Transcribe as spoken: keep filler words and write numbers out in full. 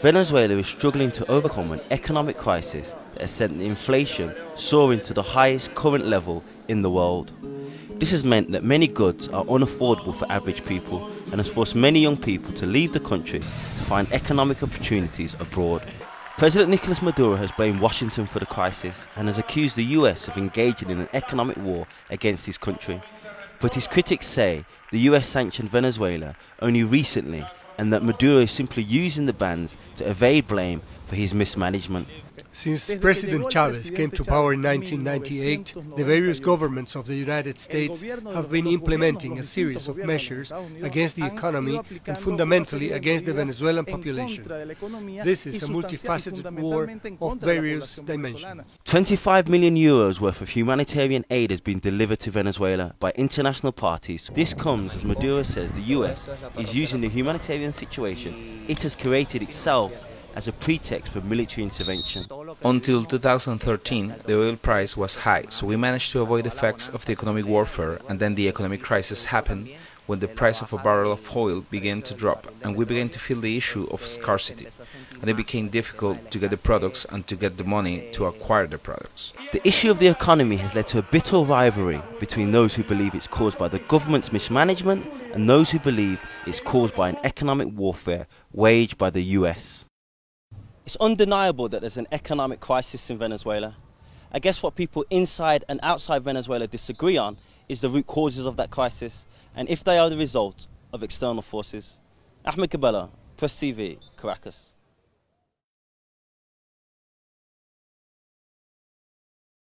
Venezuela is struggling to overcome an economic crisis that has sent the inflation soaring to the highest current level in the world. This has meant that many goods are unaffordable for average people and has forced many young people to leave the country to find economic opportunities abroad. President Nicolas Maduro has blamed Washington for the crisis and has accused the U S of engaging in an economic war against his country. But his critics say the U S sanctioned Venezuela only recently and that Maduro is simply using the bans to evade blame for his mismanagement. Since President Chavez came to power in nineteen ninety-eight, the various governments of the United States have been implementing a series of measures against the economy and fundamentally against the Venezuelan population. This is a multifaceted war of various dimensions. twenty-five million euros worth of humanitarian aid has been delivered to Venezuela by international parties. This comes as Maduro says the U S is using the humanitarian situation it has created itself as a pretext for military intervention. Until two thousand thirteen, the oil price was high, so we managed to avoid the effects of the economic warfare, and then the economic crisis happened when the price of a barrel of oil began to drop, and we began to feel the issue of scarcity, and it became difficult to get the products and to get the money to acquire the products. The issue of the economy has led to a bitter rivalry between those who believe it's caused by the government's mismanagement and those who believe it's caused by an economic warfare waged by the U S. It's undeniable that there's an economic crisis in Venezuela. I guess what people inside and outside Venezuela disagree on is the root causes of that crisis and if they are the result of external forces. Ahmed Cabela, Press T V, Caracas.